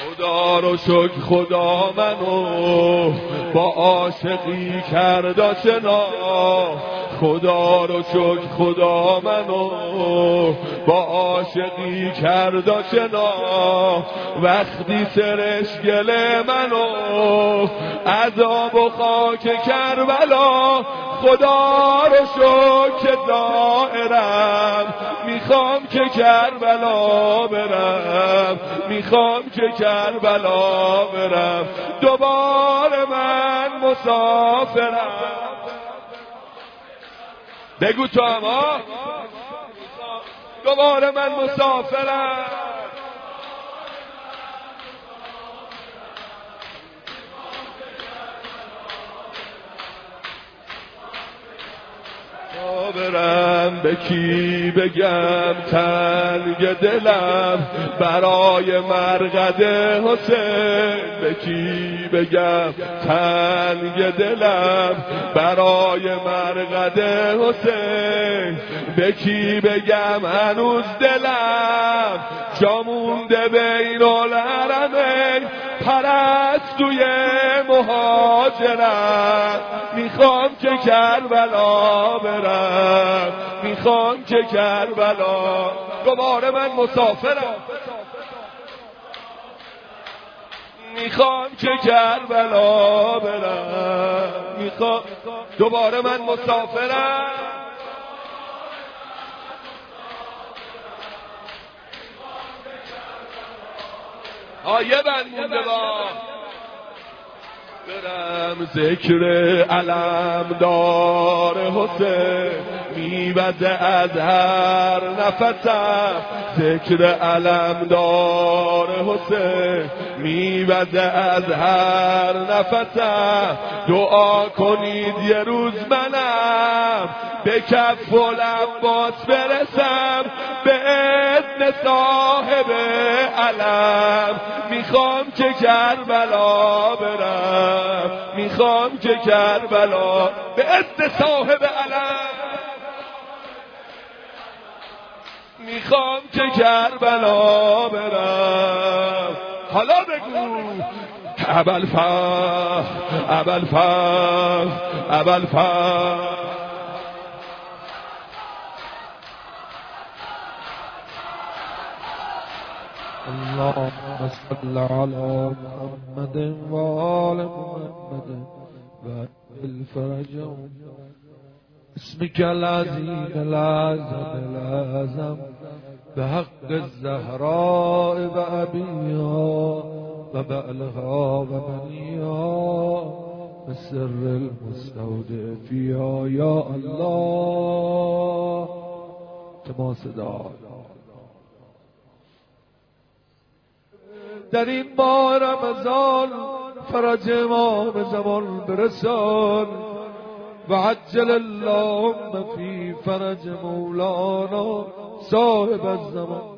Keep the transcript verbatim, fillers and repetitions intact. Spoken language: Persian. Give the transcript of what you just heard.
خدا رو شکر خدا منو با عاشقی کرد آشنا، خدا رو شکر خدا منو با عاشقی کرد آشنا. وقتی سرش گله منو عذاب و خاک کربلا، خدا رو شکر دائرم میخوام که کربلا برم، میخوام که کربلا برم. دوباره من مسافرم. بگو تو هم ها، دوباره من مسافرم. برم به کی بگم تنگ دلم برای مرقد حسین، به کی بگم تنگ دلم برای مرقد حسین، به کی بگم هنوز دلم جا مونده بین الحرمین، پرستوی مهاجرم میخوام که کربلا برم، میخوام که کربلا. دوباره من مسافرم، میخوام که کربلا برم، میخوام. دوباره من مسافرم. آیه بند مونده با برم ذکر علم دار حسین میوزه از هر نفسم، ذکر علم دار حسین میوزه از هر نفسم. دعا کنید یه روز منم به کف العباس برسم، به اذن صاحب علم میخوام که کربلا برم، میخوام که کربلا. به اذن صاحب علم میخوام که کربلا برم. حالا بگو ابوالفضل ابوالفضل ابوالفضل. اللهم صل على محمد وآل محمد وعجل فرجهم اسمك العظيم الأعظم الأعظم بحق الزهراء وأبيها وبعلها وبنيها بسر المستودع فيها يا الله. تمام صدا در این ماه رمضان فرج امام زمان برسان و عجل اللهم فی فرج مولانا صاحب الزمان.